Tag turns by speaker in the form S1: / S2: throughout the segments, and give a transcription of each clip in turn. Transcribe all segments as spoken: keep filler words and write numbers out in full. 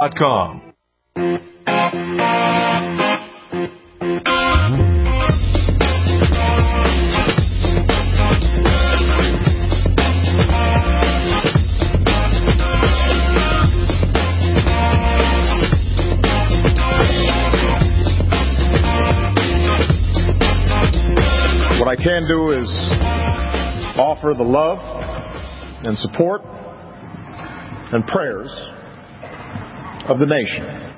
S1: dot com.
S2: What I can do is offer the love and support and prayers of the nation.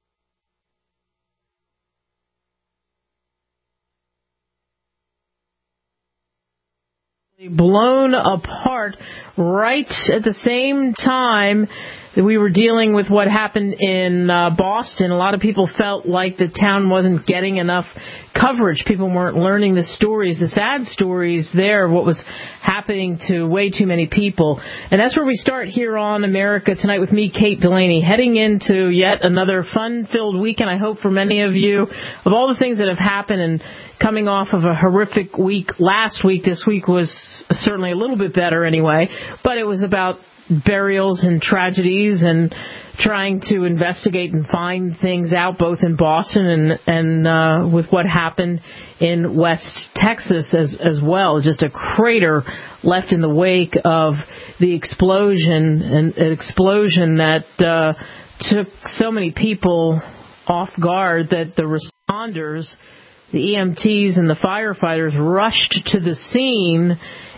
S3: Blown apart right at the same time that we were dealing with what happened in uh, Boston. A lot of people felt like the town wasn't getting enough coverage. People weren't learning the stories, the sad stories there, what was happening to way too many people. And that's where we start here on America Tonight with me, Kate Delaney, heading into yet another fun-filled weekend, I hope, for many of you. Of all the things that have happened and coming off of a horrific week last week, this week was certainly a little bit better anyway, but it was about burials and tragedies and trying to investigate and find things out both in Boston and, and uh, with what happened in West Texas as, as well. Just a crater left in the wake of the explosion, and an explosion that uh, took so many people off guard that the responders, the E M Ts and the firefighters, rushed to the scene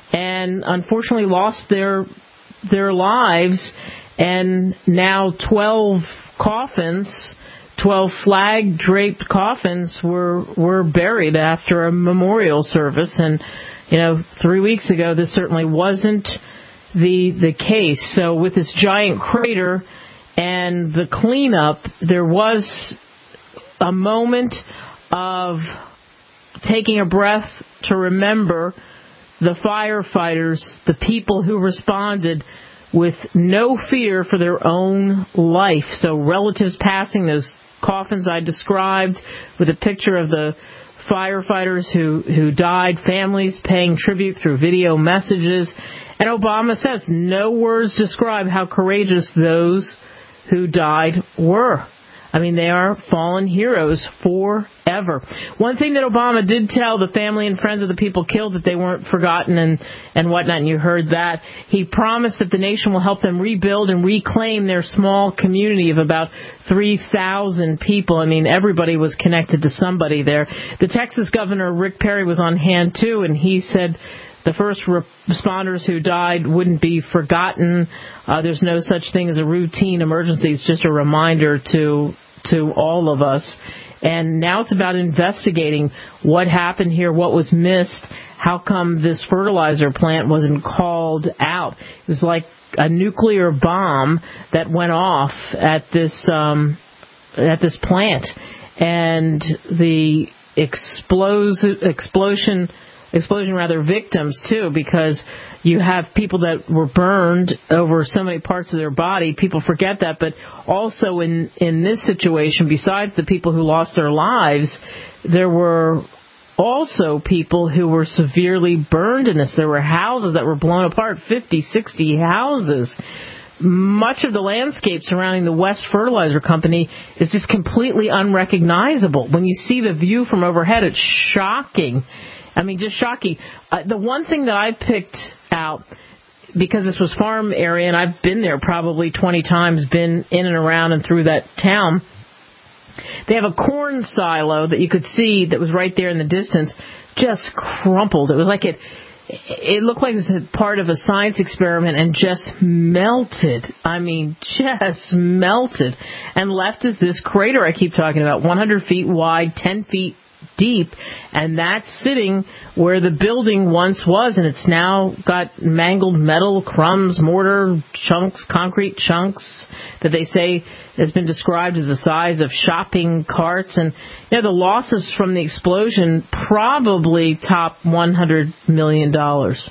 S3: and unfortunately lost their their lives, and now twelve coffins, twelve flag-draped coffins were were buried after a memorial service. And, you know, three weeks ago, this certainly wasn't the the case. So with this giant crater and the cleanup, there was a moment of taking a breath to remember the firefighters, the people who responded with no fear for their own life. So relatives passing those coffins I described with a picture of the firefighters who, who died, families paying tribute through video messages. And Obama says no words describe how courageous those who died were. I mean, they are fallen heroes forever. One thing that Obama did tell the family and friends of the people killed, that they weren't forgotten and, and whatnot, and you heard that. He promised that the nation will help them rebuild and reclaim their small community of about three thousand people. I mean, everybody was connected to somebody there. The Texas governor, Rick Perry, was on hand, too, and he said the first responders who died wouldn't be forgotten. Uh, there's no such thing as a routine emergency. It's just a reminder to to all of us. And now it's about investigating what happened here, what was missed, how come this fertilizer plant wasn't called out. It was like a nuclear bomb that went off at this um, at this plant, and the explos- explosion. explosion rather victims too, because you have people that were burned over so many parts of their body. People forget that, but also in in this situation, besides the people who lost their lives, there were also people who were severely burned in this. There were houses that were blown apart, fifty, sixty houses. Much of the landscape surrounding the West Fertilizer Company is just completely unrecognizable. When you see the view from overhead, it's shocking. I mean, just shocking. Uh, the one thing that I picked out, because this was farm area, and I've been there probably twenty times, been in and around and through that town, they have a corn silo that you could see that was right there in the distance, just crumpled. It was like it, it looked like it was a part of a science experiment and just melted. I mean, just melted. And left is this crater I keep talking about, one hundred feet wide, ten feet deep, and that's sitting where the building once was, and it's now got mangled metal, crumbs, mortar, chunks, concrete chunks that they say has been described as the size of shopping carts. And you know, the losses from the explosion probably top one hundred million dollars.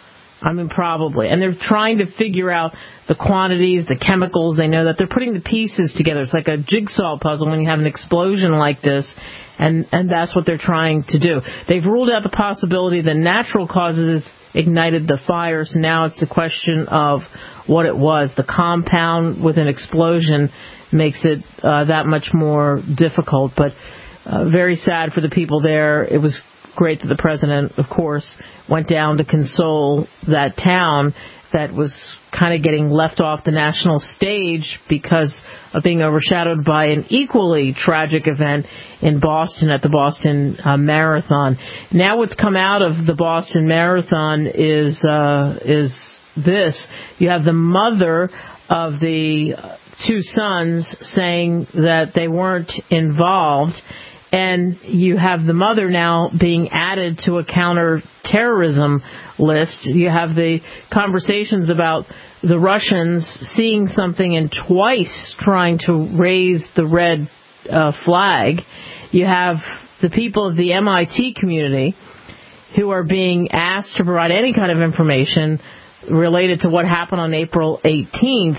S3: I mean, probably. And they're trying to figure out the quantities, the chemicals. They know that they're putting the pieces together. It's like a jigsaw puzzle when you have an explosion like this, and, and that's what they're trying to do. They've ruled out the possibility that natural causes ignited the fire, so now it's a question of what it was. The compound with an explosion makes it uh, that much more difficult. But uh, very sad for the people there. It was great that the president, of course, went down to console that town that was kind of getting left off the national stage because of being overshadowed by an equally tragic event in Boston at the Boston uh, Marathon. Now what's come out of the Boston Marathon is uh, is this. You have the mother of the two sons saying that they weren't involved, and you have the mother now being added to a counter-terrorism list. You have the conversations about the Russians seeing something and twice trying to raise the red uh, flag. You have the people of the M I T community who are being asked to provide any kind of information related to what happened on April eighteenth.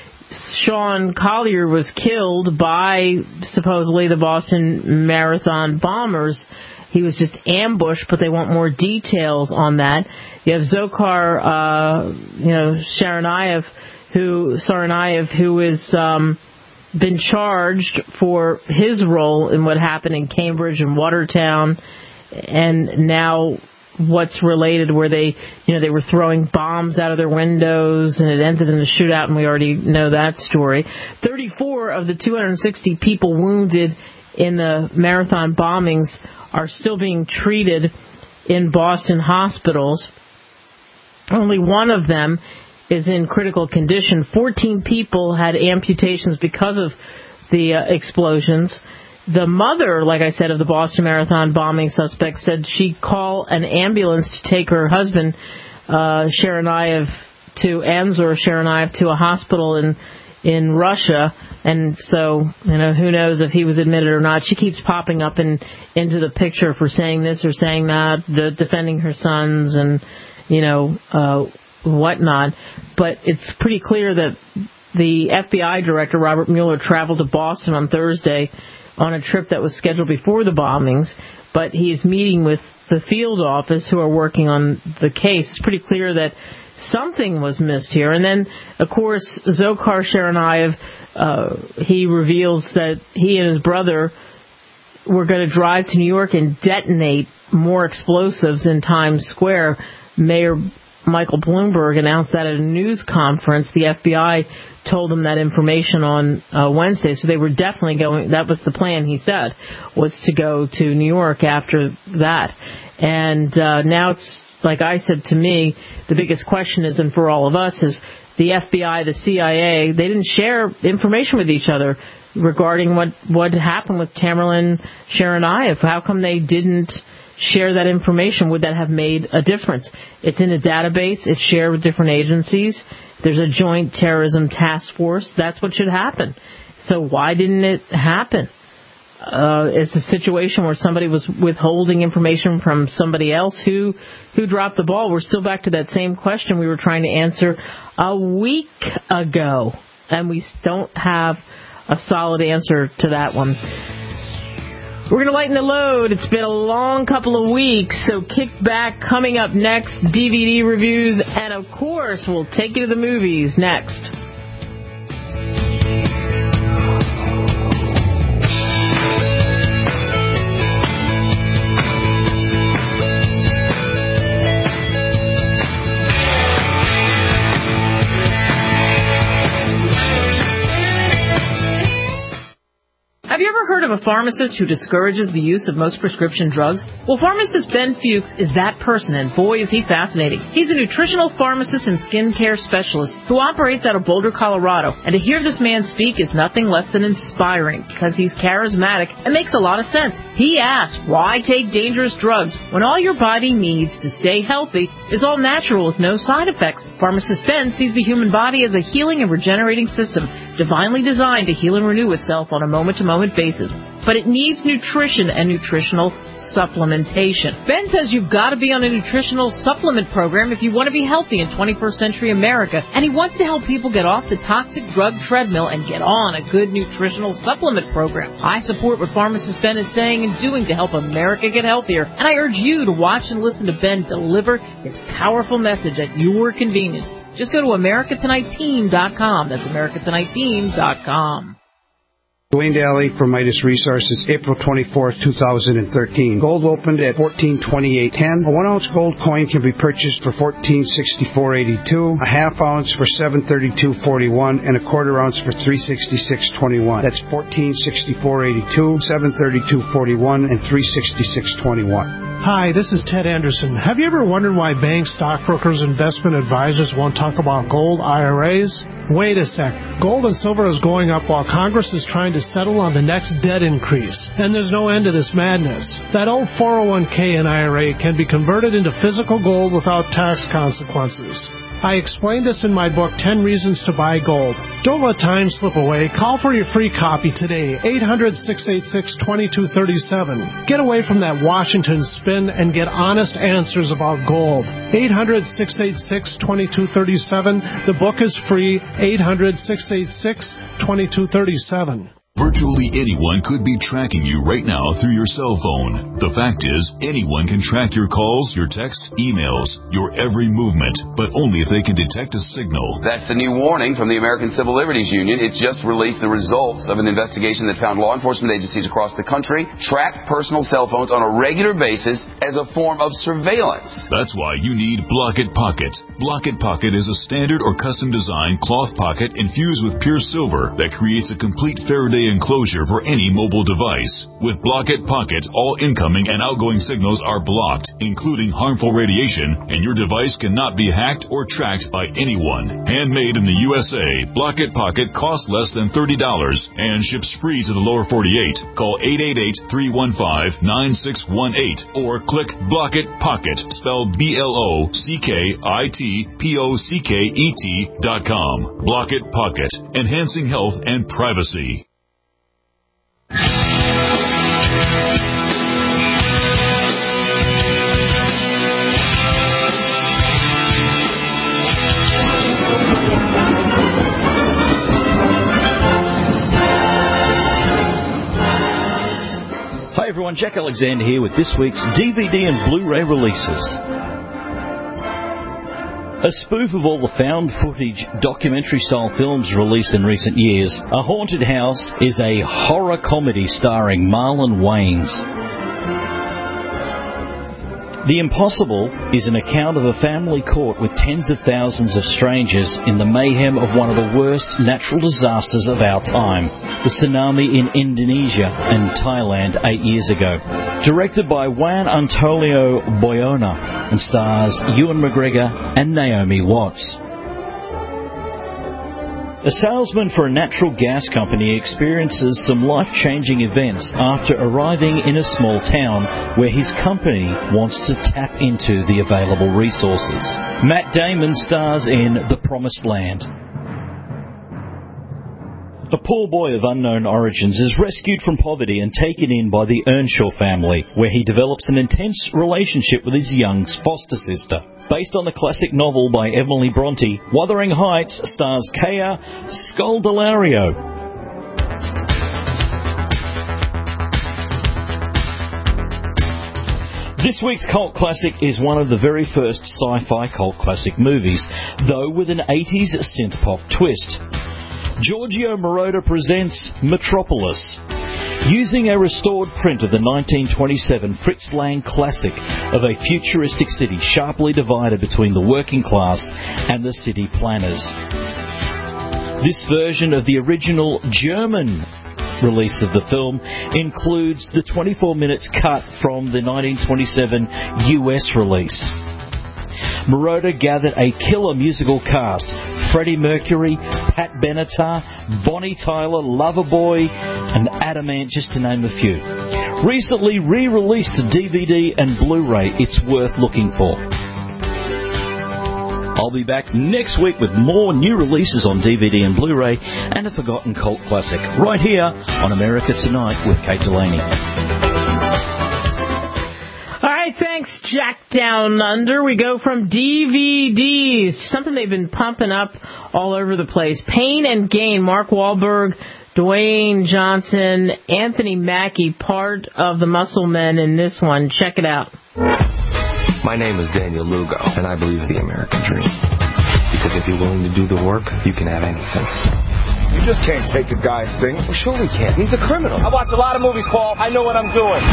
S3: Sean Collier was killed by supposedly the Boston Marathon bombers. He was just ambushed, but they want more details on that. You have Dzhokhar, uh, you know, Tsarnaev, who Tsarnaev, who is um, been charged for his role in what happened in Cambridge and Watertown, and now what's related where they, you know, they were throwing bombs out of their windows and it ended in a shootout, and we already know that story. thirty-four of the two hundred sixty people wounded in the marathon bombings are still being treated in Boston hospitals. Only one of them is in critical condition. fourteen people had amputations because of the uh, explosions. The mother, like I said, of the Boston Marathon bombing suspect said she'd call an ambulance to take her husband, uh, Tsarnaev, to Anzor Tsarnaev, to a hospital in in Russia. And so, you know, who knows if he was admitted or not. She keeps popping up in into the picture for saying this or saying that, the, defending her sons and, you know, uh, whatnot. But it's pretty clear that the F B I director, Robert Mueller, traveled to Boston on Thursday on a trip that was scheduled before the bombings, but he is meeting with the field office who are working on the case. It's pretty clear that something was missed here. And then, of course, Dzhokhar Tsarnaev, uh, he reveals that he and his brother were going to drive to New York and detonate more explosives in Times Square. Mayor Michael Bloomberg announced that at a news conference. The F B I told them that information on uh, Wednesday, so they were definitely going. That was the plan, he said, was to go to New York after that. And uh, now it's, like I said, to me, the biggest question is, and for all of us, is the F B I, the C I A, they didn't share information with each other regarding what, what happened with Tamerlan Tsarnaev. How come they didn't share that information? Would that have made a difference? It's in a database. It's shared with different agencies. There's a joint terrorism task force. That's what should happen. So why didn't it happen? Uh, it's a situation where somebody was withholding information from somebody else. Who who dropped the ball? We're still back to that same question we were trying to answer a week ago, and we don't have a solid answer to that one. We're going to lighten the load. It's been a long couple of weeks, so kick back. Coming up next, D V D reviews, and of course, we'll take you to the movies next. Have you ever heard of a pharmacist who discourages the use of most prescription drugs? Well, pharmacist Ben Fuchs is that person, and boy, is he fascinating. He's a nutritional pharmacist and skincare specialist who operates out of Boulder, Colorado. And to hear this man speak is nothing less than inspiring, because he's charismatic and makes a lot of sense. He asks, why take dangerous drugs when all your body needs to stay healthy is all natural with no side effects? Pharmacist Ben sees the human body as a healing and regenerating system, divinely designed to heal and renew itself on a moment-to-moment basis. But it needs nutrition and nutritional supplementation. Ben says you've got to be on a nutritional supplement program if you want to be healthy in twenty-first century America, and he wants to help people get off the toxic drug treadmill and get on a good nutritional supplement program. I support what pharmacist Ben is saying and doing to help America get healthier, and I urge you to watch and listen to Ben deliver his powerful message at your convenience. Just go to America Tonight Team dot com. That's America Tonight Team dot com.
S1: Dwayne Daly for Midas Resources, April twenty-fourth, two thousand thirteen. Gold opened at fourteen twenty-eight ten. A one-ounce gold coin can be purchased for fourteen sixty-four eighty-two, a half ounce for seven thirty-two forty-one, and a quarter ounce for three sixty-six twenty-one. That's fourteen sixty-four eighty-two, seven thirty-two forty-one, and three sixty-six twenty-one.
S4: Hi, this is Ted Anderson. Have you ever wondered why banks, stockbrokers, investment advisors won't talk about gold I R As? Wait a sec. Gold and silver is going up while Congress is trying to settle on the next debt increase. And there's no end to this madness. That old four oh one k and I R A can be converted into physical gold without tax consequences. I explained this in my book, ten Reasons to Buy Gold. Don't let time slip away. Call for your free copy today, eight hundred, six eight six, two two three seven. Get away from that Washington spin and get honest answers about gold. eight hundred, six eight six, two two three seven. The book is free, eight hundred, six eight six, two two three seven.
S5: Virtually anyone could be tracking you right now through your cell phone. The fact is, anyone can track your calls, your texts, emails, your every movement, but only if they can detect a signal.
S6: That's the new warning from the American Civil Liberties Union. It's just released the results of an investigation that found law enforcement agencies across the country track personal cell phones on a regular basis as a form of surveillance.
S5: That's why you need Block-It Pocket. Block-It Pocket is a standard or custom-designed cloth pocket infused with pure silver that creates a complete Faraday enclosure for any mobile device. With Block-It Pocket, all incoming and outgoing signals are blocked, including harmful radiation, and your device cannot be hacked or tracked by anyone. Handmade in the U S A, Block-It Pocket costs less than thirty dollars and ships free to the lower forty-eight. Call eight eight eight, three one five, nine six one eight or click Block-It Pocket, spelled B L O C K I T P O C K E T dot com. Block-It Pocket, enhancing health and privacy.
S7: Hi everyone, Jack Alexander here with this week's D V D and Blu-ray releases. A spoof of all the found footage documentary-style films released in recent years, A Haunted House is a horror comedy starring Marlon Wayans. The Impossible is an account of a family caught with tens of thousands of strangers in the mayhem of one of the worst natural disasters of our time, the tsunami in Indonesia and Thailand eight years ago. Directed by Juan Antonio Bayona and stars Ewan McGregor and Naomi Watts. A salesman for a natural gas company experiences some life-changing events after arriving in a small town where his company wants to tap into the available resources. Matt Damon stars in The Promised Land. A poor boy of unknown origins is rescued from poverty and taken in by the Earnshaw family, where he develops an intense relationship with his young foster sister. Based on the classic novel by Emily Bronte, Wuthering Heights stars Kea Scodelario. This week's cult classic is one of the very first sci-fi cult classic movies, though with an eighties synth-pop twist. Giorgio Moroder presents Metropolis. Using a restored print of the nineteen twenty-seven Fritz Lang classic of a futuristic city sharply divided between the working class and the city planners. This version of the original German release of the film includes the twenty-four minutes cut from the nineteen twenty-seven U S release. Moroder gathered a killer musical cast: Freddie Mercury, Pat Benatar, Bonnie Tyler, Loverboy, and Adamant, just to name a few. Recently re-released to D V D and Blu-ray, it's worth looking for. I'll be back next week with more new releases on D V D and Blu-ray and a forgotten cult classic, right here on America Tonight with Kate Delaney.
S3: All right, thanks, Jack Down Under. We go from D V Ds, something they've been pumping up all over the place. Pain and Gain, Mark Wahlberg, Dwayne Johnson, Anthony Mackie, part of the Muscle Men in this one. Check it out.
S8: My name is Daniel Lugo, and I believe in the American dream. Because if you're willing to do the work, you can have anything.
S9: You just can't take a guy's thing.
S8: Well, sure we can. He's a criminal.
S10: I watched a lot of movies, Paul. I know what I'm doing.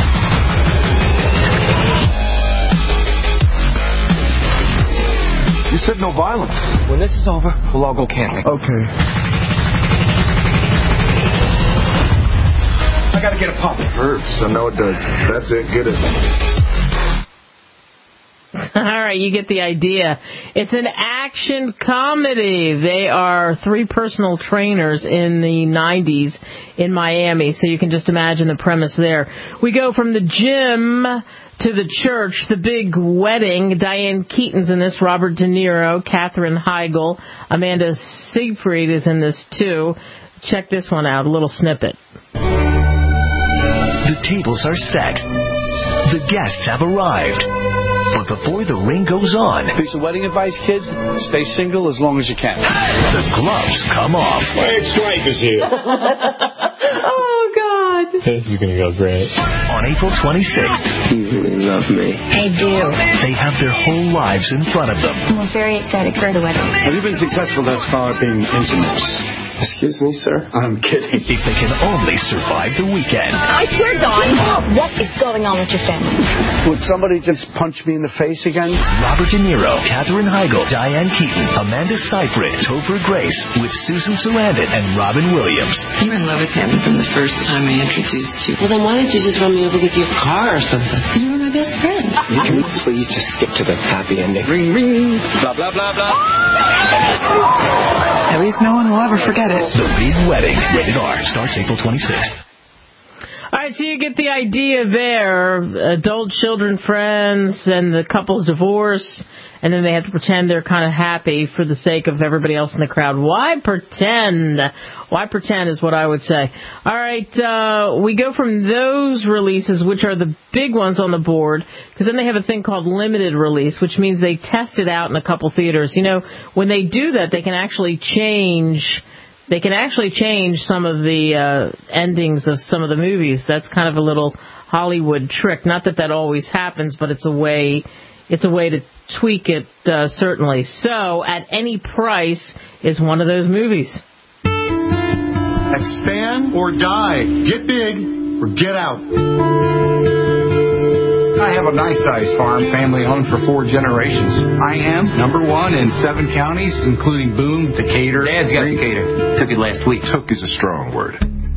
S9: You said no violence.
S8: When this is over, we'll all go camping.
S9: Okay.
S10: I gotta get a pump.
S9: It hurts. I know it does. That's it. Get it.
S3: All right, you get the idea. It's an action comedy. They are three personal trainers in the nineties in Miami, so you can just imagine the premise there. We go from the gym to the church, the big wedding. Diane Keaton's in this, Robert De Niro, Katherine Heigl, Amanda Seyfried is in this too. Check this one out, a little snippet.
S11: The tables are set. The guests have arrived. But before the ring goes on...
S12: Piece of wedding advice, kids? Stay single as long as you can.
S11: The gloves come off.
S9: My ex-wife is here.
S3: Oh, God.
S13: This is going to go great.
S11: On April twenty-sixth...
S8: You really love me.
S14: I do.
S11: They have their whole lives in front of them.
S14: We're very excited for the wedding.
S12: Have you been successful thus far at being intimate?
S8: Excuse me, sir?
S12: I'm kidding.
S11: If they can only survive the weekend.
S14: I swear, Don, what is going on with your family?
S12: Would somebody just punch me in the face again?
S11: Robert De Niro, Katherine Heigl, Diane Keaton, Amanda Seyfried, Topher Grace, with Susan Sarandon and Robin Williams.
S15: You were in love with him from the first time I introduced you. Well, then why didn't you just run me over with your car or something? You were my best friend.
S8: Can we please just skip to the happy ending?
S12: Ring, ring. Blah, blah, blah, blah.
S15: At least no one will ever forget it.
S11: The Big Wedding. Rated R. Starts April twenty-sixth.
S3: All right, so you get the idea there. Adult children, friends, and the couple's divorce, and then they have to pretend they're kind of happy for the sake of everybody else in the crowd. Why pretend? Why pretend is what I would say. All right, uh, we go from those releases, which are the big ones on the board, because then they have a thing called limited release, which means they test it out in a couple theaters. You know, when they do that, they can actually change... They can actually change some of the uh, endings of some of the movies. That's kind of a little Hollywood trick. Not that that always happens, but it's a way, it's a way to tweak it, uh, certainly. So, At Any Price is one of those movies.
S16: Expand or die. Get big or get out.
S17: I have a nice-sized farm, family-owned for four generations. I am number one in seven counties, including Boone, Decatur.
S18: Dad's got Decatur. Took it last week.
S17: Took is a strong word.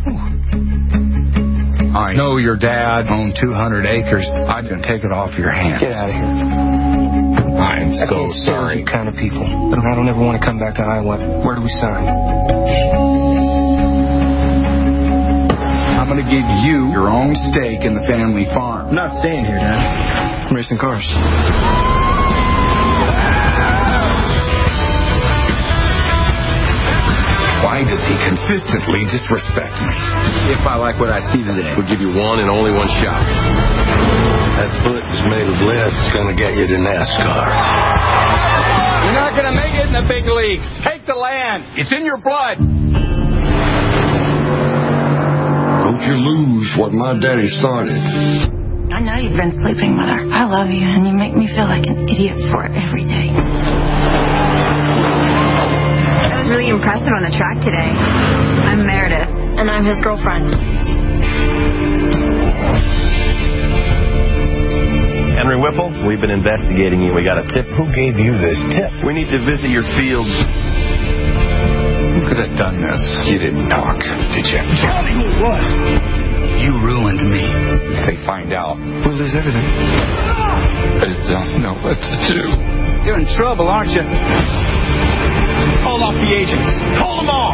S17: I know your dad owned two hundred acres. I didn't take it off your hands.
S8: Get out of here.
S17: I'm
S8: I
S17: so
S8: can't stand
S17: sorry.
S8: you kind of people. But I don't ever want to come back to Iowa. Where do we sign?
S17: I'm going to give you your own stake in the family farm.
S18: I'm not staying here, Dad.
S8: I'm racing cars.
S17: Why does he consistently disrespect me?
S18: If I like what I see today,
S19: we'll give you one and only one shot.
S20: That foot is made of lead. It's going to get you to NASCAR.
S10: You're not going to make it in the big leagues. Take the land. It's in your blood.
S20: Don't you lose what my daddy started.
S14: I know you've been sleeping with her. I love you, and you make me feel like an idiot for it every day.
S21: That was really impressive on the track today. I'm Meredith.
S14: And I'm his girlfriend.
S19: Henry Whipple, we've been investigating you. We got a tip.
S20: Who gave you this tip?
S19: We need to visit your fields.
S17: Who could have done this? You didn't talk, did you?
S20: Tell me who it was.
S17: You ruined me. If they find out,
S8: We'll lose everything.
S17: I don't know what to do.
S10: You're in trouble, aren't you? Call off the agents. Call them all.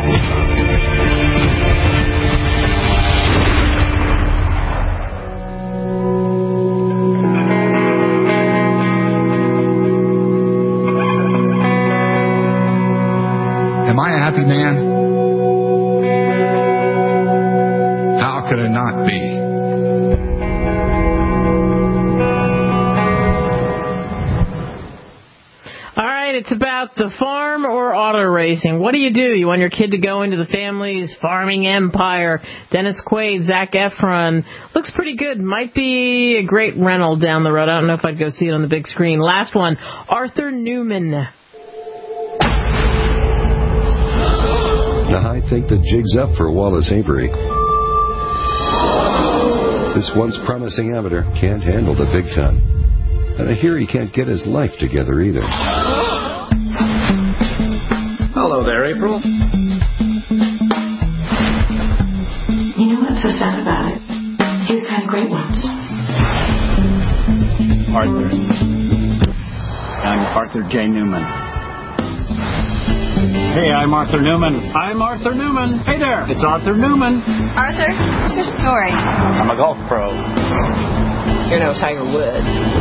S17: Am I a happy man? How could I not be?
S3: All right, it's about the farm or auto racing. What do you do? You want your kid to go into the family's farming empire. Dennis Quaid, Zac Efron. Looks pretty good. Might be a great rental down the road. I don't know if I'd go see it on the big screen. Last one, Arthur Newman.
S19: The Heights.
S13: think the jig's up for Wallace Avery. This once promising amateur can't handle the big time. And I hear he can't get his life together either.
S8: Hello there, April.
S14: You know what's so sad about it? He was kind of great once.
S8: Arthur. I'm Arthur J. Newman. Hey, I'm Arthur Newman. I'm Arthur Newman. Hey there, it's Arthur Newman.
S21: Arthur, what's your story?
S8: I'm a golf pro.
S21: You're no Tiger Woods.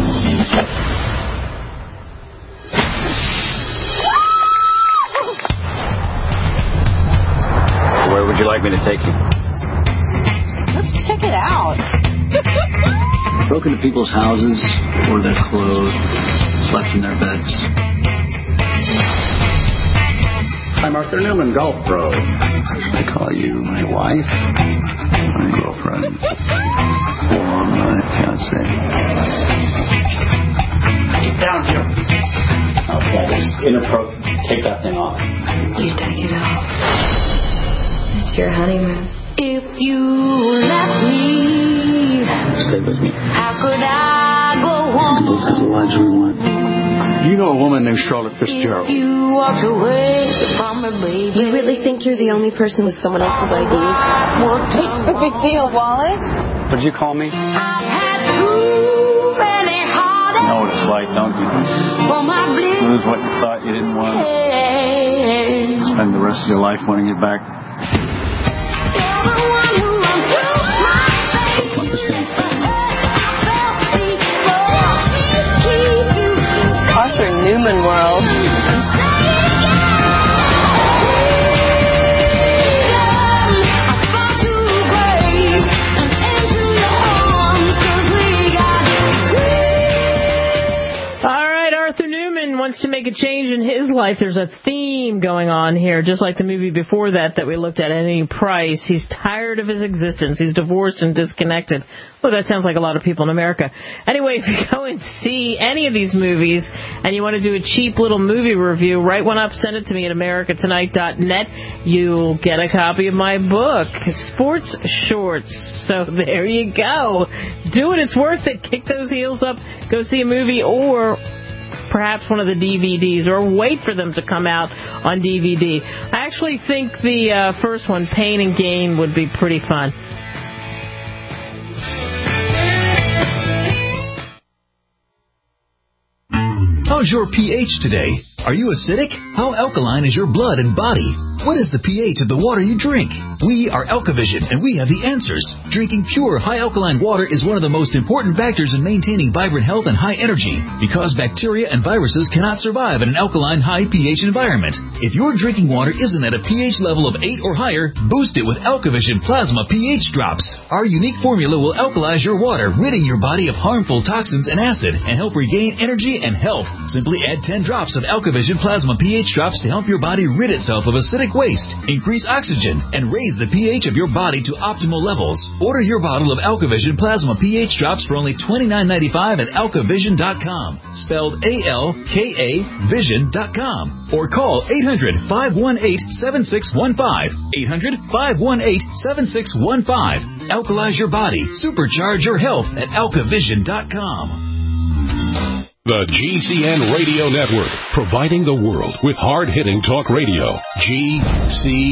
S8: Where would you like me to take you?
S21: Let's check it out.
S8: Broke into people's houses, wore their clothes, slept in their beds. I'm Arthur Newman, golf pro. I call you my wife, my girlfriend, or my fiancé. Get down here. Okay, it's inappropriate. Take that thing off.
S14: You take it off. It's your honeymoon.
S15: If you left me,
S8: Stay with me.
S15: how could I go on?
S8: Those are the luxury one. You know a woman named Charlotte Fitzgerald.
S15: You walked away from me, baby.
S21: You really think you're the only person with someone else's I D? What's the big deal, Wallace?
S8: What did you call me?
S15: I've had too many heartaches.
S8: You know what it's like, don't you?
S15: For my bliss.
S8: Lose what you thought you didn't want. Spend the rest of your life wanting it back.
S21: Arthur Newman world.
S3: Wants to make a change in his life. There's a theme going on here, just like the movie before that that we looked at, Any Price. He's tired of his existence. He's divorced and disconnected. Well, that sounds like a lot of people in America. Anyway, if you go and see any of these movies and you want to do a cheap little movie review, write one up, send it to me at america tonight dot net. You'll get a copy of my book, Sports Shorts. So there you go. Do it. It's worth it. Kick those heels up. Go see a movie, or perhaps one of the D V Ds, or wait for them to come out on D V D. I actually think the uh, first one, Pain and Gain, would be pretty fun.
S22: How's your pH today? Are you acidic? How alkaline is your blood and body? What is the pH of the water you drink? We are AlkaVision, and we have the answers. Drinking pure, high alkaline water is one of the most important factors in maintaining vibrant health and high energy, because bacteria and viruses cannot survive in an alkaline, high pH environment. If your drinking water isn't at a pH level of eight or higher, boost it with AlkaVision Plasma pH Drops. Our unique formula will alkalize your water, ridding your body of harmful toxins and acid, and help regain energy and health. Simply add ten drops of AlkaVision Plasma pH Drops to help your body rid itself of acidic waste, increase oxygen, and raise the pH of your body to optimal levels. Order your bottle of AlkaVision Plasma pH Drops for only twenty-nine ninety-five at alka vision dot com, spelled A L K A vision dot com, or call eight hundred, five one eight, seven six one five, eight hundred, five one eight, seven six one five. Alkalize your body, supercharge your health at alka vision dot com.
S23: The G C N Radio Network, providing the world with hard-hitting talk radio. G C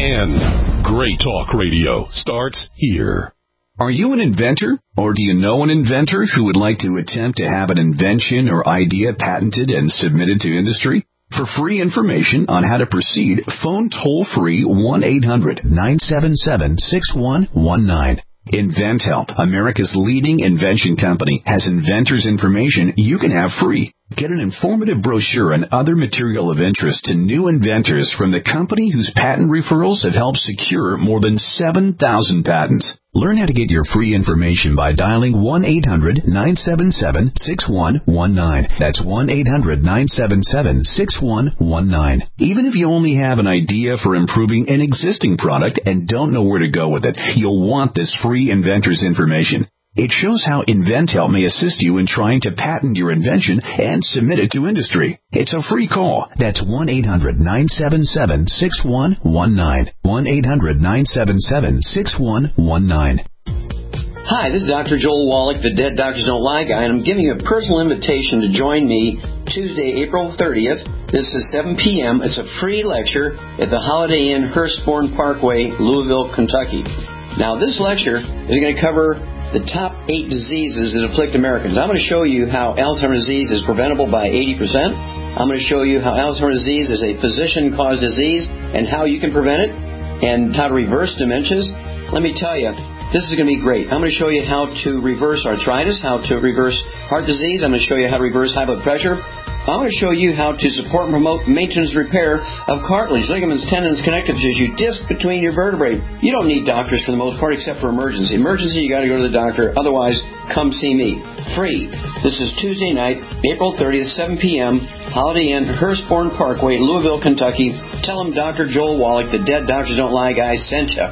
S23: N. Great talk radio starts here.
S24: Are you an inventor, or do you know an inventor who would like to attempt to have an invention or idea patented and submitted to industry? For free information on how to proceed, phone toll-free one eight hundred, nine seven seven, six one one nine. InventHelp, America's leading invention company, has inventors' information you can have free. Get an informative brochure and other material of interest to new inventors from the company whose patent referrals have helped secure more than seven thousand patents. Learn how to get your free information by dialing one eight hundred, nine seven seven, six one one nine. That's one eight hundred, nine seven seven, six one one nine. Even if you only have an idea for improving an existing product and don't know where to go with it, you'll want this free inventor's information. It shows how InventHelp may assist you in trying to patent your invention and submit it to industry. It's a free call. That's one eight hundred nine seven seven six one one nine. one eight hundred nine seven seven six one one nine.
S1: Hi, this is Doctor Joel Wallach, the Dead Doctors Don't Lie guy, and I'm giving you a personal invitation to join me Tuesday, April thirtieth. This is seven p.m. It's a free lecture at the Holiday Inn, Hurstbourne Parkway, Louisville, Kentucky. Now, this lecture is going to cover the top eight diseases that afflict Americans. I'm going to show you how Alzheimer's disease is preventable by eighty percent. I'm going to show you how Alzheimer's disease is a physician-caused disease and how you can prevent it, and how to reverse dementias. Let me tell you, this is going to be great. I'm going to show you how to reverse arthritis, how to reverse heart disease. I'm going to show you how to reverse high blood pressure. I'm going to show you how to support and promote maintenance repair of cartilage, ligaments, tendons, connective tissue, disc between your vertebrae. You don't need doctors for the most part except for emergency. Emergency, you got to go to the doctor. Otherwise, come see me. Free. This is Tuesday night, April thirtieth, seven p.m., Holiday Inn, Hurstbourne Parkway, Louisville, Kentucky. Tell them Doctor Joel Wallach, the Dead Doctors Don't Lie guy, sent you.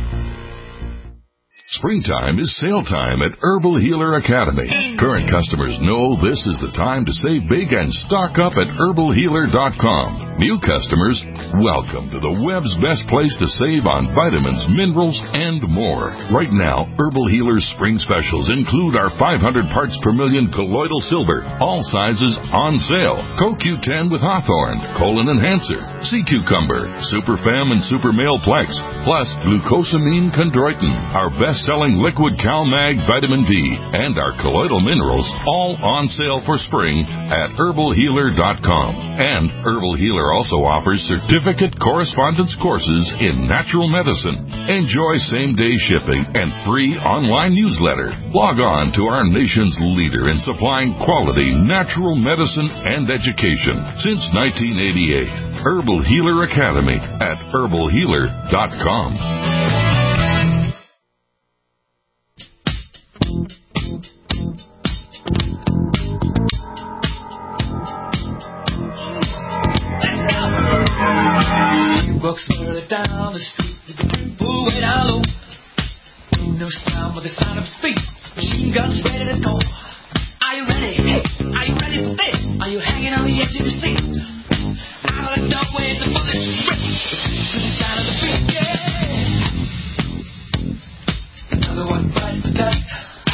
S2: Springtime is sale time at Herbal Healer Academy. Current customers know this is the time to save big and stock up at herbal healer dot com. New customers, welcome to the web's best place to save on vitamins, minerals, and more. Right now, Herbal Healer's spring specials include our five hundred parts per million colloidal silver, all sizes on sale, Co Q ten with Hawthorne, Colon Enhancer, Sea Cucumber, Super Fem and Super Male Plex, plus Glucosamine Chondroitin, our best-selling liquid CalMag Vitamin D, and our colloidal minerals, all on sale for spring at herbal healer dot com. And Herbal Healer also offers certificate correspondence courses in natural medicine. Enjoy same-day shipping and free online newsletter. Log on to our nation's leader in supplying quality natural medicine and education since nineteen eighty-eight. Herbal Healer Academy at herbal healer dot com.
S4: Walks further down the street with the people way down low. Windows down with the sound of speed. Machine guns ready to go. Are you ready? Hey, are you ready for this? Are you hanging on the edge of the seat? Out of the doorway, the bullets rip. To the sound of the beat, yeah. Another one bites the dust.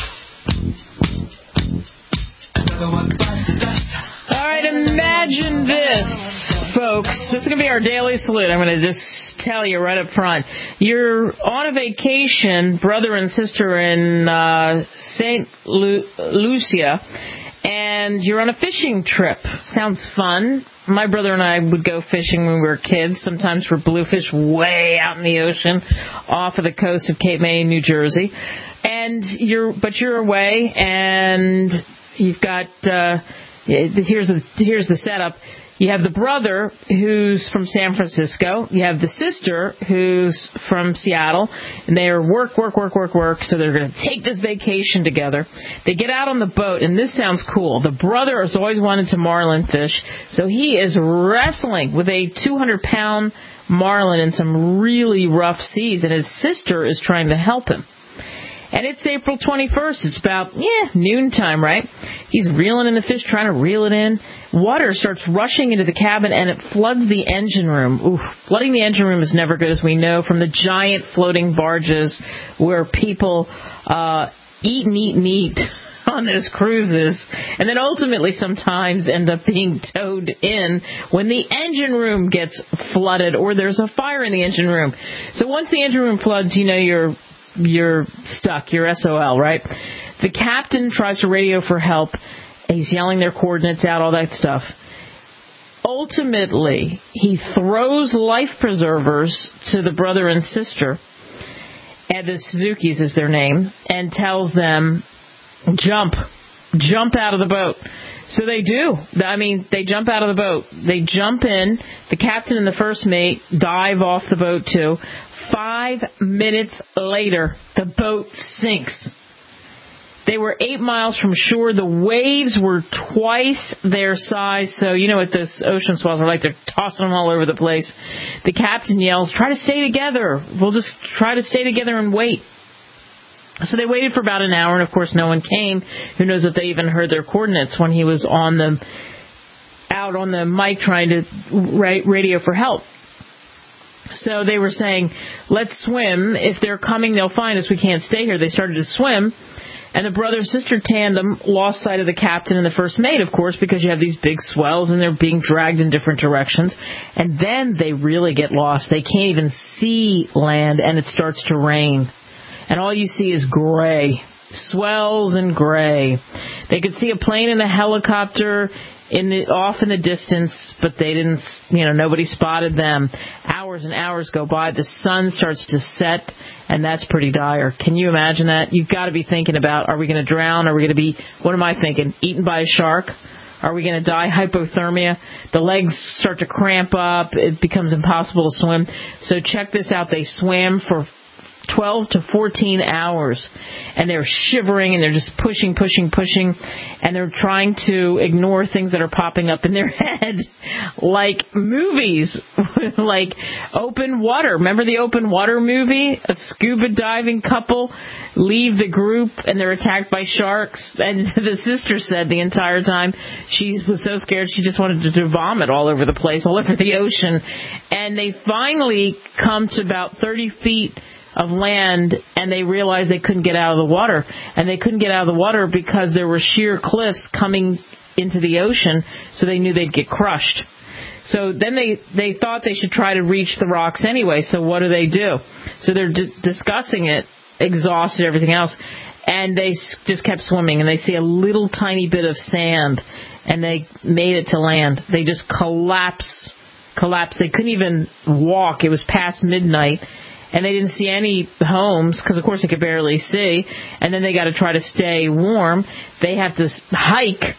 S4: Another one bites the dust.
S3: All right, imagine this, folks. This is going to be our daily salute. I'm going to just tell you right up front. You're on a vacation, brother and sister, in uh, Saint Lu- Lucia, and you're on a fishing trip. Sounds fun. My brother and I would go fishing when we were kids, sometimes for bluefish way out in the ocean off of the coast of Cape May, New Jersey. And you're, but you're away, and you've got... Uh, Here's the, here's the setup. You have the brother who's from San Francisco. You have the sister who's from Seattle. And they are work, work, work, work, work. So they're going to take this vacation together. They get out on the boat, and this sounds cool. The brother has always wanted to marlin fish. So he is wrestling with a two hundred pound marlin in some really rough seas. And his sister is trying to help him. And it's April twenty-first. It's about, yeah, noontime, right? He's reeling in the fish, trying to reel it in. Water starts rushing into the cabin, and it floods the engine room. Ooh, flooding the engine room is never good, as we know, from the giant floating barges where people uh, eat and eat and eat on those cruises, and then ultimately sometimes end up being towed in when the engine room gets flooded or there's a fire in the engine room. So once the engine room floods, you know you're... you're stuck, you're S O L, right? The captain tries to radio for help. He's yelling their coordinates out, all that stuff. Ultimately, he throws life preservers to the brother and sister, and the Suzuki's is their name, and tells them, jump, jump out of the boat. So they do. I mean, they jump out of the boat. They jump in. The captain and the first mate dive off the boat, too. Five minutes later, the boat sinks. They were eight miles from shore. The waves were twice their size. So you know what those ocean swells are like. They're tossing them all over the place. The captain yells, try to stay together. We'll just try to stay together and wait. So they waited for about an hour, and of course no one came. Who knows if they even heard their coordinates when he was on the out on the mic trying to ra- radio for help. So they were saying, let's swim. If they're coming, they'll find us. We can't stay here. They started to swim. And the brother-sister tandem lost sight of the captain and the first mate, of course, because you have these big swells and they're being dragged in different directions. And then they really get lost. They can't even see land, and it starts to rain. And all you see is gray, swells and gray. They could see a plane and a helicopter in the, off in the distance, but they didn't, you know, nobody spotted them. Hours and hours go by. The sun starts to set, and that's pretty dire. Can you imagine that? You've got to be thinking about, are we going to drown? Are we going to be, what am I thinking, eaten by a shark? Are we going to die hypothermia? The legs start to cramp up. It becomes impossible to swim. So check this out. They swam for twelve to fourteen hours, and they're shivering, and they're just pushing, pushing, pushing, and they're trying to ignore things that are popping up in their head, like movies, like Open Water. Remember the Open Water movie? A scuba diving couple leave the group, and they're attacked by sharks, and the sister said the entire time she was so scared she just wanted to, to vomit all over the place, all over the ocean, and they finally come to about thirty feet of land, and they realized they couldn't get out of the water. And they couldn't get out of the water because there were sheer cliffs coming into the ocean, so they knew they'd get crushed. So then they, they thought they should try to reach the rocks anyway, so what do they do? So they're d- discussing it, exhausted, everything else, and they s- just kept swimming, and they see a little tiny bit of sand, and they made it to land. They just collapsed, collapsed. They couldn't even walk. It was past midnight. And they didn't see any homes because, of course, they could barely see. And then they got to try to stay warm. They have to hike,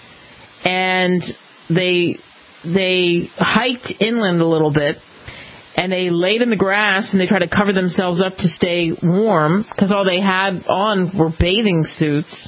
S3: and they they hiked inland a little bit, and they laid in the grass, and they tried to cover themselves up to stay warm because all they had on were bathing suits.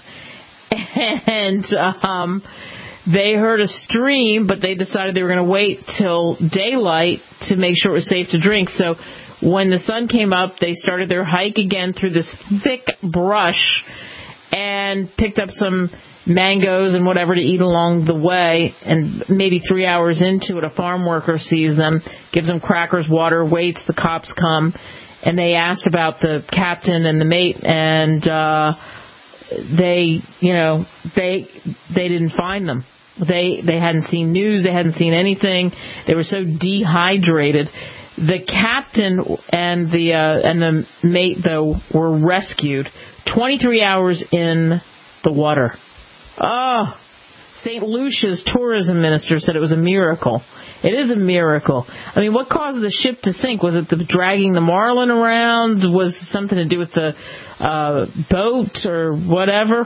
S3: And um, they heard a stream, but they decided they were going to wait till daylight to make sure it was safe to drink. So when the sun came up, they started their hike again through this thick brush and picked up some mangoes and whatever to eat along the way. And maybe three hours into it, a farm worker sees them, gives them crackers, water, waits. The cops come, and they asked about the captain and the mate, and uh, they, you know, they they didn't find them. They they hadn't seen news. They hadn't seen anything. They were so dehydrated. The captain and the uh, and the mate, though, were rescued twenty-three hours in the water. Oh, Saint Lucia's tourism minister said it was a miracle. It is a miracle. I mean, what caused the ship to sink? Was it the dragging the marlin around? Was it something to do with the uh, boat or whatever?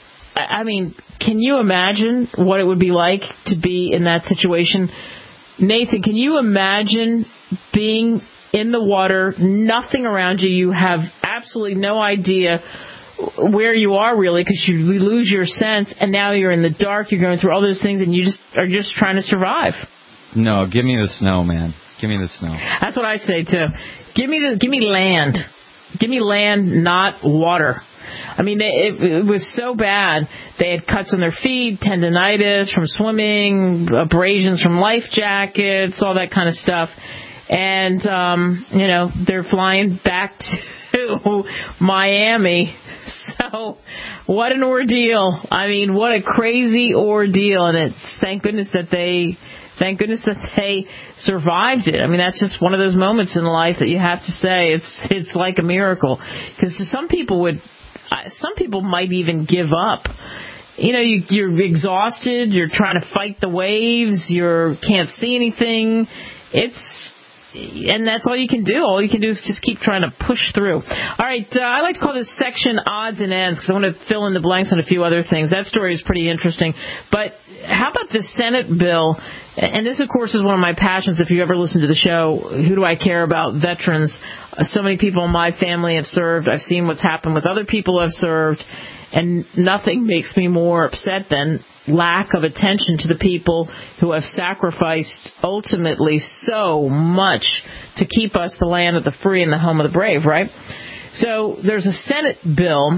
S3: I mean, can you imagine what it would be like to be in that situation? Nathan, can you imagine being in the water, nothing around you, you have absolutely no idea where you are really because you lose your sense, and now you're in the dark, you're going through all those things, and you just are just trying to survive?
S5: No, give me the snow, man. Give me the snow.
S3: That's what I say, too. Give me the, give me land. Give me land, not water. I mean, it, it was so bad. They had cuts on their feet, tendonitis from swimming, abrasions from life jackets, all that kind of stuff. And, um, you know, they're flying back to Miami. So what an ordeal. I mean, what a crazy ordeal. And it's thank goodness that they... Thank goodness that they survived it. I mean, that's just one of those moments in life that you have to say it's it's like a miracle. Because some people would, some people might even give up. You know, you, you're exhausted. You're trying to fight the waves. You can't see anything. It's and that's all you can do. All you can do is just keep trying to push through. All right, uh, I like to call this section odds and ends because I want to fill in the blanks on a few other things. That story is pretty interesting. But how about the Senate bill? And this, of course, is one of my passions. If you ever listen to the show, who do I care about? Veterans. So many people in my family have served. I've seen what's happened with other people who have served. And nothing makes me more upset than lack of attention to the people who have sacrificed ultimately so much to keep us the land of the free and the home of the brave, right? So there's a Senate bill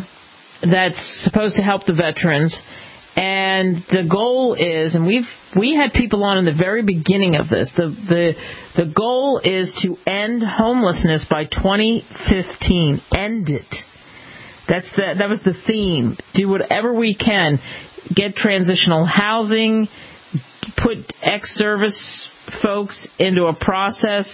S3: that's supposed to help the veterans, and the goal is, and we've we had people on in the very beginning of this. The the the goal is to end homelessness by twenty fifteen. End it. That's the that was the theme. Do whatever we can. Get transitional housing. Put ex-service folks into a process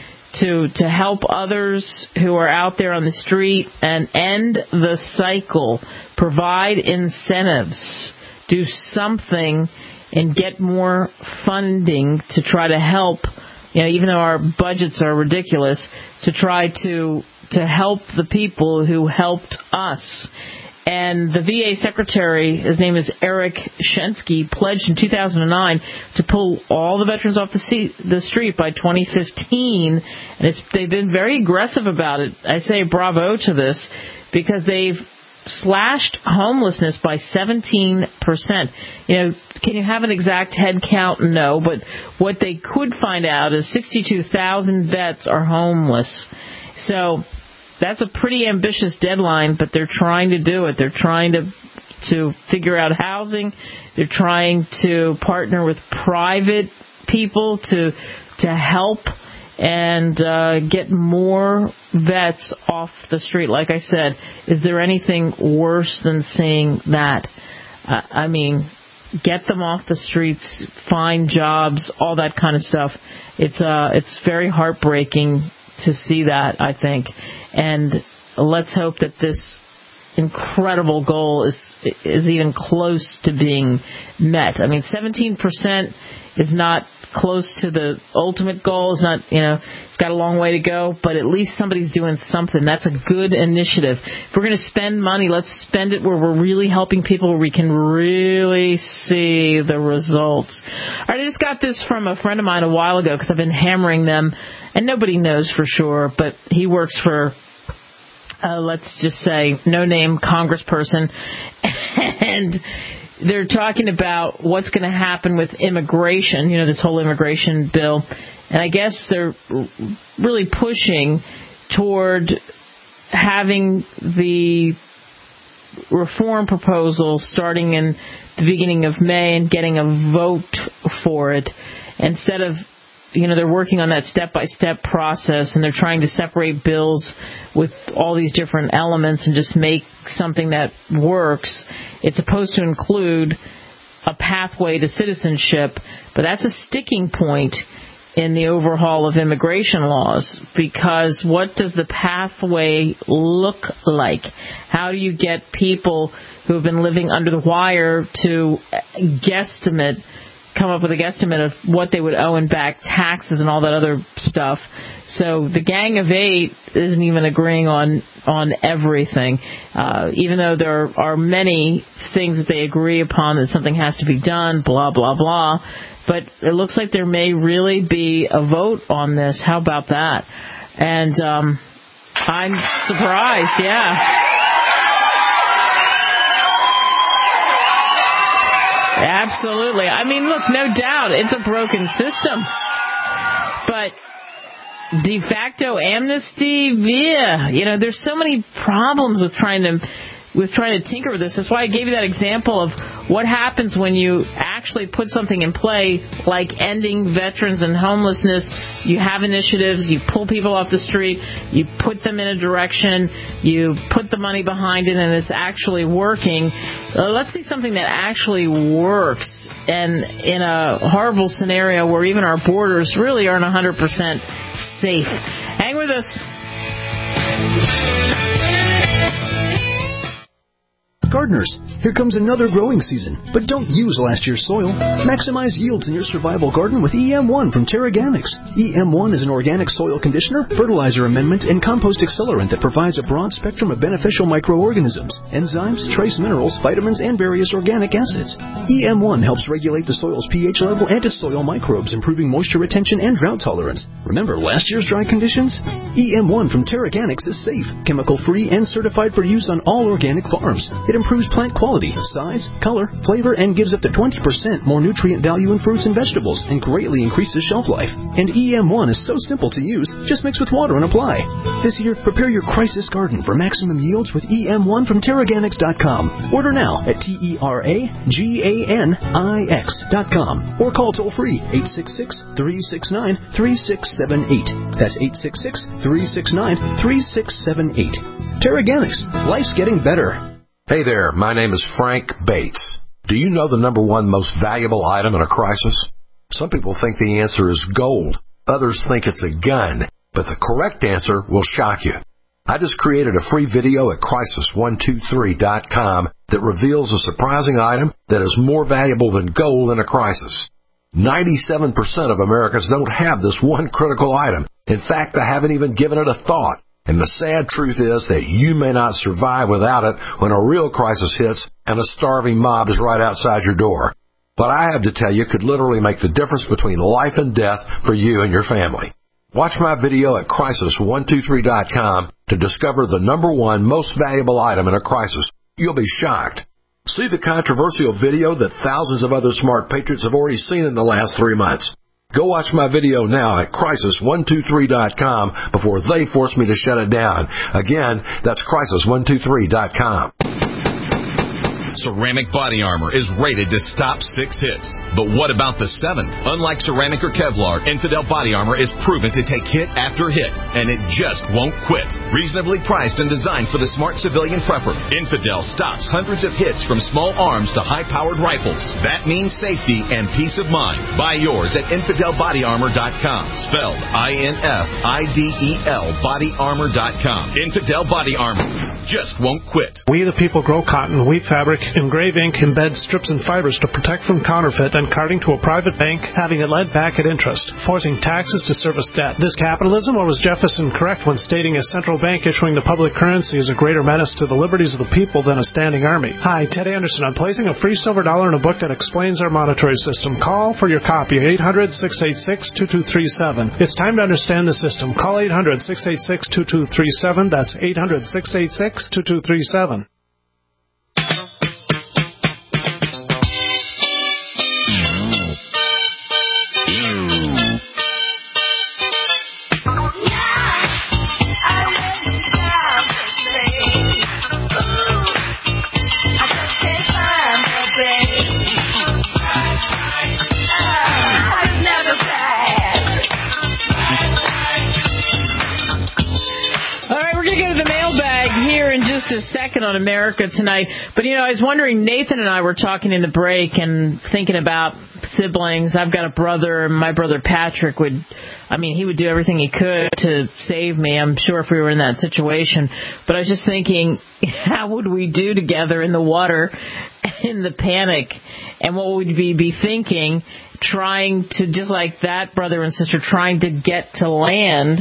S3: to to help others who are out there on the street and end the cycle. Provide incentives. Do something and get more funding to try to help, you know, even though our budgets are ridiculous, to try to to help the people who helped us. And the V A secretary, his name is Eric Shensky, pledged in two thousand nine to pull all the veterans off the, seat, the street by twenty fifteen. And it's, they've been very aggressive about it. I say bravo to this because they've slashed homelessness by seventeen percent. You know, can you have an exact head count? No, but what they could find out is sixty-two thousand vets are homeless. So that's a pretty ambitious deadline, but they're trying to do it. They're trying to to figure out housing. They're trying to partner with private people to to help and uh, get more vets off the street. Like I said, is there anything worse than saying that? Uh, I mean, get them off the streets, find jobs, all that kind of stuff. It's uh, it's very heartbreaking to see that, I think. And let's hope that this incredible goal is is even close to being met. I mean, seventeen percent is not close to the ultimate goal. It's not, you know, it's got a long way to go, but at least somebody's doing something. That's a good initiative. If we're going to spend money, let's spend it where we're really helping people, where we can really see the results. All right, I just got this from a friend of mine a while ago because I've been hammering them, and nobody knows for sure, but he works for, uh, let's just say, no-name congressperson, and they're talking about what's going to happen with immigration, you know, this whole immigration bill. And I guess they're really pushing toward having the reform proposal starting in the beginning of May and getting a vote for it instead of, you know, they're working on that step-by-step process, and they're trying to separate bills with all these different elements and just make something that works. It's supposed to include a pathway to citizenship, but that's a sticking point in the overhaul of immigration laws, because what does the pathway look like? How do you get people who have been living under the wire to guesstimate come up with a guesstimate of what they would owe in back taxes and all that other stuff? So the Gang of Eight isn't even agreeing on on everything, uh, even though there are many things that they agree upon that something has to be done, blah, blah, blah. But it looks like there may really be a vote on this. How about that? And um, I'm surprised, yeah. Absolutely. I mean, look, no doubt it's a broken system. But de facto amnesty, yeah, you know, there's so many problems with trying to with trying to tinker with this. That's why I gave you that example of what happens when you actually put something in play like ending veterans and homelessness. You have initiatives, you pull people off the street, you put them in a direction, you put the money behind it, and it's actually working. Uh, let's see something that actually works, and in a horrible scenario where even our borders really aren't one hundred percent safe. Hang with us.
S22: Gardeners, here comes another growing season, but don't use last year's soil. Maximize yields in your survival garden with E M one from TerraGanix. E M one is an organic soil conditioner, fertilizer amendment, and compost accelerant that provides a broad spectrum of beneficial microorganisms, enzymes, trace minerals, vitamins, and various organic acids. E M one helps regulate the soil's pH level and its soil microbes, improving moisture retention and drought tolerance. Remember last year's dry conditions? E M one from TerraGanix is safe, chemical-free, and certified for use on all organic farms. It
S6: improves plant quality, size, color, flavor, and gives up to twenty percent more nutrient value in fruits and vegetables and greatly increases shelf life. And E M one is so simple to use, just mix with water and apply. This year, prepare your crisis garden for maximum yields with E M one from Terraganics dot com. Order now at T E R A G A N I X dot com or call toll-free eight six six, three six nine, three six seven eight. That's eight six six, three six nine, three six seven eight. Terraganics. Life's getting better.
S7: Hey there, my name is Frank Bates. Do you know the number one most valuable item in a crisis? Some people think the answer is gold. Others think it's a gun. But the correct answer will shock you. I just created a free video at crisis one two three dot com that reveals a surprising item that is more valuable than gold in a crisis. ninety-seven percent of Americans don't have this one critical item. In fact, they haven't even given it a thought. And the sad truth is that you may not survive without it when a real crisis hits and a starving mob is right outside your door. What I have to tell you could literally make the difference between life and death for you and your family. Watch my video at crisis one two three dot com to discover the number one most valuable item in a crisis. You'll be shocked. See the controversial video that thousands of other smart patriots have already seen in the last three months. Go watch my video now at crisis one two three dot com before they force me to shut it down. Again, that's crisis one two three dot com.
S9: Ceramic body armor is rated to stop six hits. But what about the seventh? Unlike ceramic or Kevlar, Infidel body armor is proven to take hit after hit, and it just won't quit. Reasonably priced and designed for the smart civilian prepper, Infidel stops hundreds of hits from small arms to high-powered rifles. That means safety and peace of mind. Buy yours at infidel body armor dot com, spelled I N F I D E L body armor dot com. Infidel body armor just won't quit.
S12: We the people grow cotton, weave fabric, engrave ink, embed strips and fibers to protect from counterfeit and carting to a private bank, having it lent back at interest, forcing taxes to service debt. This capitalism, or was Jefferson correct when stating a central bank issuing the public currency is a greater menace to the liberties of the people than a standing army? Hi, Ted Anderson. I'm placing a free silver dollar in a book that explains our monetary system. Call for your copy, eight hundred, six eight six, two two three seven. It's time to understand the system. Call eight hundred, six eight six, two two three seven. That's eight hundred, six eight six, two two three seven.
S3: A second on America Tonight. But, you know, I was wondering, Nathan and I were talking in the break and thinking about siblings. I've got a brother, and my brother Patrick would, I mean, he would do everything he could to save me, I'm sure, if we were in that situation. But I was just thinking, how would we do together in the water in the panic? And what would we be thinking, trying to, just like that brother and sister, trying to get to land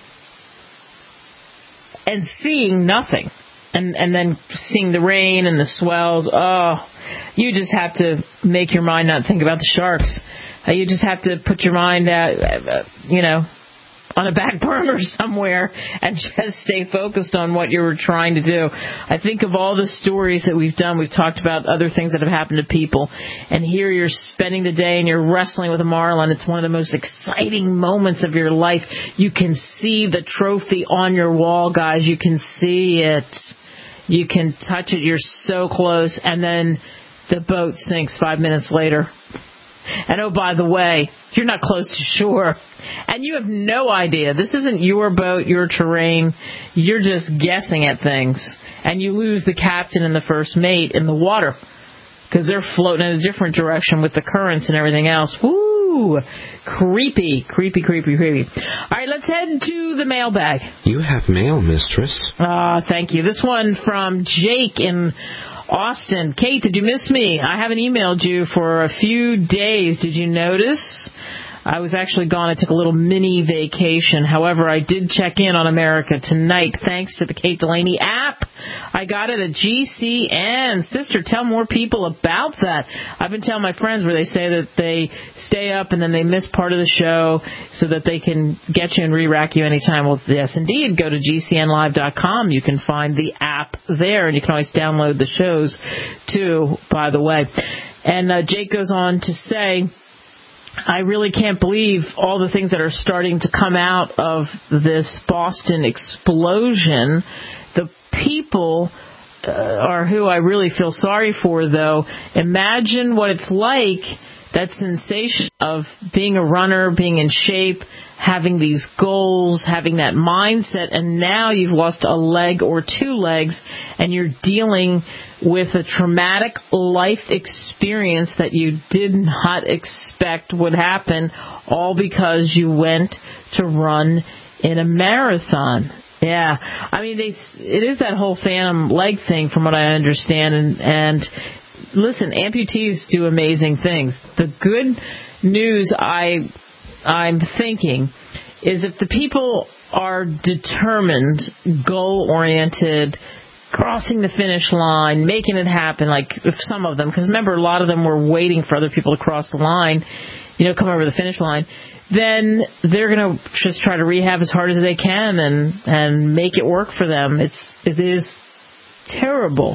S3: and seeing nothing? And and then seeing the rain and the swells, oh, you just have to make your mind not think about the sharks. Uh, you just have to put your mind, at, uh, you know, on a back burner somewhere and just stay focused on what you were trying to do. I think of all the stories that we've done. We've talked about other things that have happened to people. And here you're spending the day and you're wrestling with a marlin. It's one of the most exciting moments of your life. You can see the trophy on your wall, guys. You can see it. You can touch it. You're so close. And then the boat sinks five minutes later. And, oh, by the way, you're not close to shore. And you have no idea. This isn't your boat, your terrain. You're just guessing at things. And you lose the captain and the first mate in the water because they're floating in a different direction with the currents and everything else. Woo! Creepy, creepy, creepy, creepy. All right, let's head to the mailbag.
S25: You have mail, mistress.
S3: Ah, uh, thank you. This one from Jake in Austin. Kate, did you miss me? I haven't emailed you for a few days. Did you notice? I was actually gone. I took a little mini vacation. However, I did check in on America Tonight thanks to the Kate Delaney app. I got it at G C N. Sister, tell more people about that. I've been telling my friends where they say that they stay up and then they miss part of the show so that they can get you and re-rack you anytime. Well, yes, indeed. Go to G C N live dot com. You can find the app there, and you can always download the shows, too, by the way. And uh, Jake goes on to say, I really can't believe all the things that are starting to come out of this Boston explosion. The people uh, are who I really feel sorry for, though. Imagine what it's like, that sensation of being a runner, being in shape, having these goals, having that mindset, and now you've lost a leg or two legs, and you're dealing with a traumatic life experience that you did not expect would happen, all because you went to run in a marathon. Yeah, I mean, they, it is that whole phantom leg thing, from what I understand, and, and listen, amputees do amazing things. The good news I, I'm thinking is if the people are determined, goal-oriented, crossing the finish line, making it happen, like if some of them, because remember, a lot of them were waiting for other people to cross the line, you know, come over the finish line, then they're going to just try to rehab as hard as they can and, and make it work for them. It's, it is terrible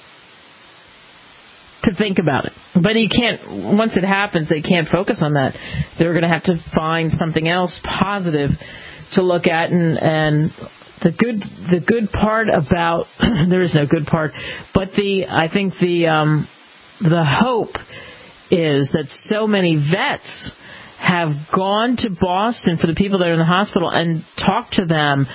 S3: to think about it. But you can't, once it happens, they can't focus on that. They're going to have to find something else positive to look at. And, and the good, the good part about, there is no good part, but the, I think the, um, the hope is that so many vets have gone to Boston, for the people that are in the hospital, and talked to them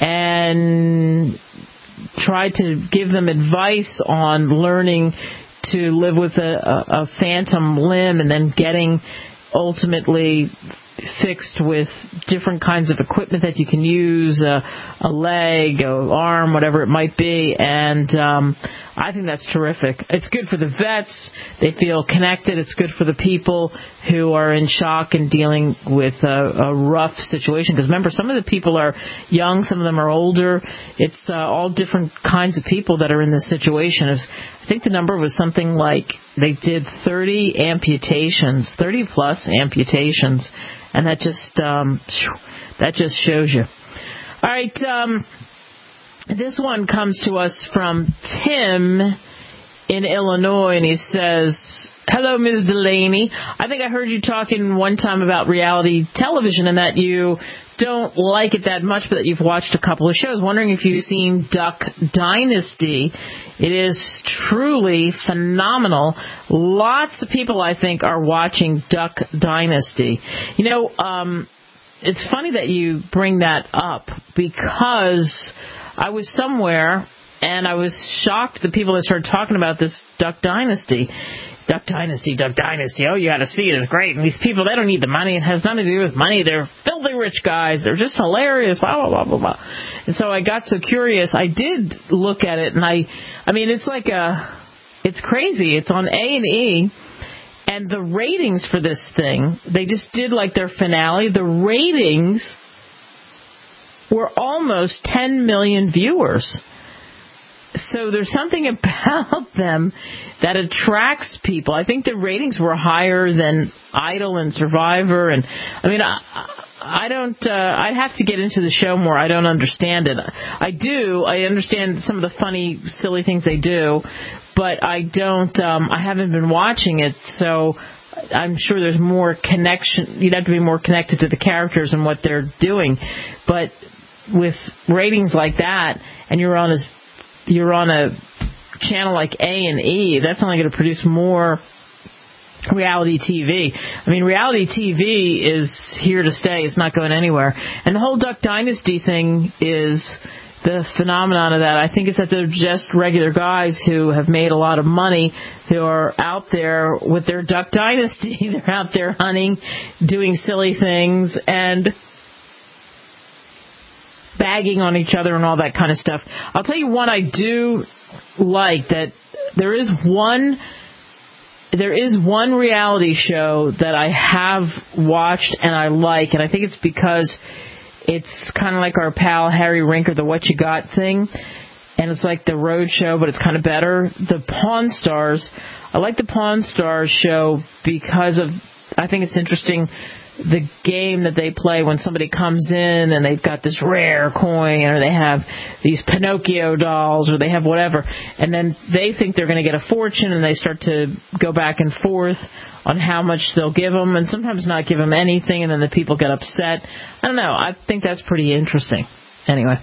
S3: and tried to give them advice on learning to live with a, a, a phantom limb and then getting ultimately fixed with different kinds of equipment that you can use, a, a leg, an arm, whatever it might be. And um, I think that's terrific. It's good for the vets. They feel connected. It's good for the people who are in shock and dealing with a, a rough situation. Because remember, some of the people are young, some of them are older. It's uh, all different kinds of people that are in this situation. It's, I think the number was something like they did thirty amputations, thirty plus amputations, and that just um, that just shows you. All right, um, this one comes to us from Tim in Illinois, and he says, "Hello, Miz Delaney. I think I heard you talking one time about reality television and that you don't like it that much, but that you've watched a couple of shows. Wondering if you've seen Duck Dynasty. It is truly phenomenal. Lots of people, I think, are watching Duck Dynasty. You know, um, it's funny that you bring that up, because I was somewhere and I was shocked the people that started talking about this Duck Dynasty. Duck Dynasty, Duck Dynasty, oh, you got to see it, it's great. And these people, they don't need the money. It has nothing to do with money. They're filthy rich guys. They're just hilarious, blah, blah, blah, blah, blah. And so I got so curious. I did look at it, and I, I mean, it's like a, it's crazy. It's on A and E, and the ratings for this thing, they just did like their finale. The ratings were almost ten million viewers. So there's something about them that attracts people. I think the ratings were higher than Idol and Survivor. And I mean, I, I don't, uh, I'd have to get into the show more. I don't understand it. I do. I understand some of the funny, silly things they do, but I don't, um, I haven't been watching it. So I'm sure there's more connection. You'd have to be more connected to the characters and what they're doing. But with ratings like that, and you're on a you're on a channel like A and E, that's only going to produce more reality T V. I mean, reality T V is here to stay. It's not going anywhere. And the whole Duck Dynasty thing is the phenomenon of that. I think it's that they're just regular guys who have made a lot of money, who are out there with their Duck Dynasty. They're out there hunting, doing silly things, and bagging on each other and all that kind of stuff. I'll tell you one I do like, that there is one there is one reality show that I have watched and I like, and I think it's because it's kind of like our pal Harry Rinker, the What You Got thing. and it's like the Road Show, but it's kind of better. The Pawn Stars, I like the Pawn Stars show because of, I think it's interesting, the game that they play when somebody comes in and they've got this rare coin, or they have these Pinocchio dolls, or they have whatever, and then they think they're going to get a fortune, and they start to go back and forth on how much they'll give them, and sometimes not give them anything, and then the people get upset. I don't know. I think that's pretty interesting. Anyway,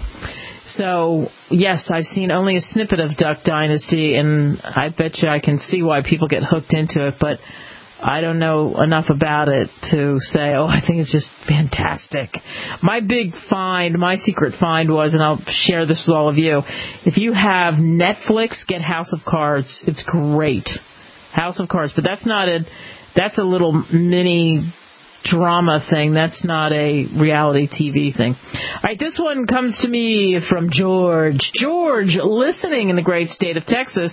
S3: so yes, I've seen only a snippet of Duck Dynasty, and I bet you I can see why people get hooked into it, but I don't know enough about it to say, oh, I think it's just fantastic. My big find, my secret find was, and I'll share this with all of you, if you have Netflix, get House of Cards. It's great. House of Cards. But that's not a, that's a little mini drama thing. That's not a reality T V thing. All right, this one comes to me from George. George, listening in the great state of Texas,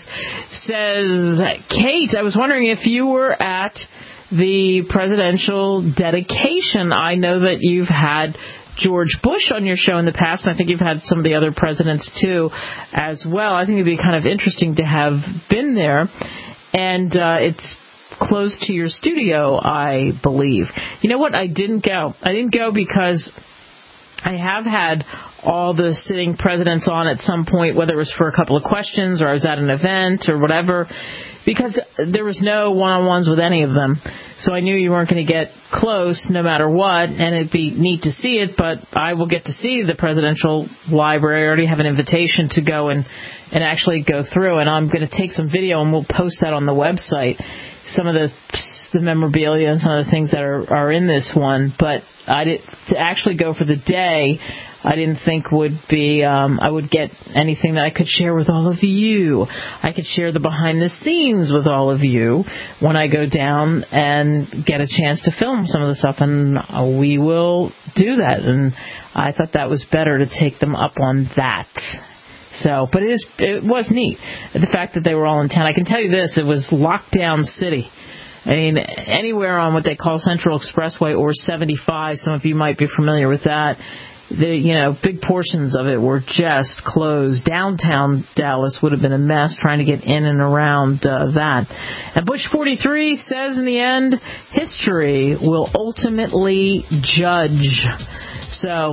S3: says, Kate, I was wondering if you were at the presidential dedication. I know that you've had George Bush on your show in the past, and I think you've had some of the other presidents, too, as well. I think it would be kind of interesting to have been there. And uh, it's close to your studio, I believe. You know what? I didn't go. I didn't go because I have had all the sitting presidents on at some point, whether it was for a couple of questions or I was at an event or whatever, because there was no one-on-ones with any of them. So I knew you weren't going to get close no matter what, and it'd be neat to see it, but I will get to see the presidential library. I already have an invitation to go and, and actually go through, and I'm going to take some video, and we'll post that on the website. Some of the the memorabilia and some of the things that are, are in this one, but I did to actually go for the day. I didn't think would be um, I would get anything that I could share with all of you. I could share the behind the scenes with all of you when I go down and get a chance to film some of the stuff, and we will do that. And I thought that was better to take them up on that. So, but it is it was neat, the fact that they were all in town. I can tell you this, it was lockdown city. I mean, anywhere on what they call Central Expressway or seventy-five, some of you might be familiar with that, the, you know, big portions of it were just closed. Downtown Dallas would have been a mess trying to get in and around uh, that. And Bush forty-three says in the end, history will ultimately judge. So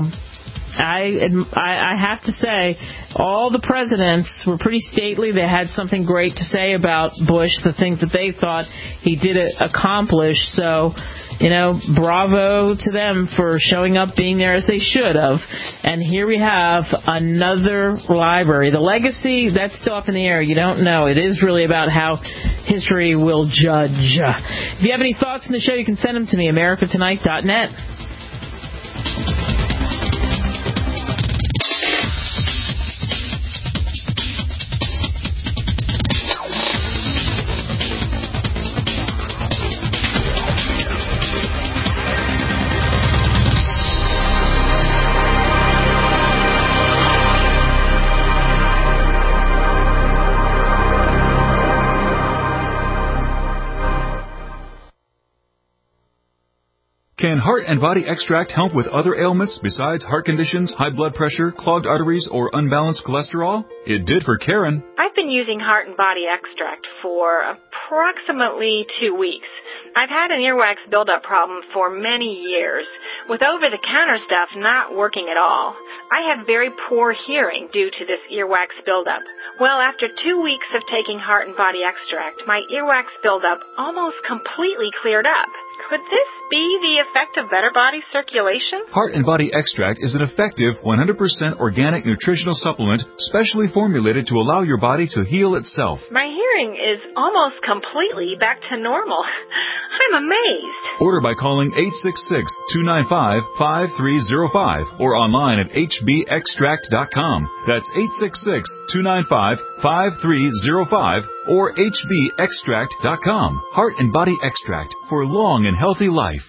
S3: I, I I have to say, all the presidents were pretty stately. They had something great to say about Bush, the things that they thought he did accomplish. So, you know, bravo to them for showing up, being there as they should have. And here we have another library. The legacy, that's still up in the air. You don't know. It is really about how history will judge. If you have any thoughts on the show, you can send them to me, america tonight dot net.
S10: Can Heart and Body Extract help with other ailments besides heart conditions, high blood pressure, clogged arteries, or unbalanced cholesterol? It did for Karen.
S11: I've been using Heart and Body Extract for approximately two weeks. I've had an earwax buildup problem for many years, with over-the-counter stuff not working at all. I have very poor hearing due to this earwax buildup. Well, after two weeks of taking Heart and Body Extract, my earwax buildup almost completely cleared up. Could this be the effect of better body circulation?
S10: Heart and Body Extract is an effective one hundred percent organic nutritional supplement specially formulated to allow your body to heal itself.
S11: My hearing is almost completely back to normal. I'm amazed.
S10: Order by calling eight six six, two nine five, five three zero five or online at h b extract dot com. That's eight six six, two nine five, five three zero five or h b extract dot com. Heart and Body Extract for long and healthy life.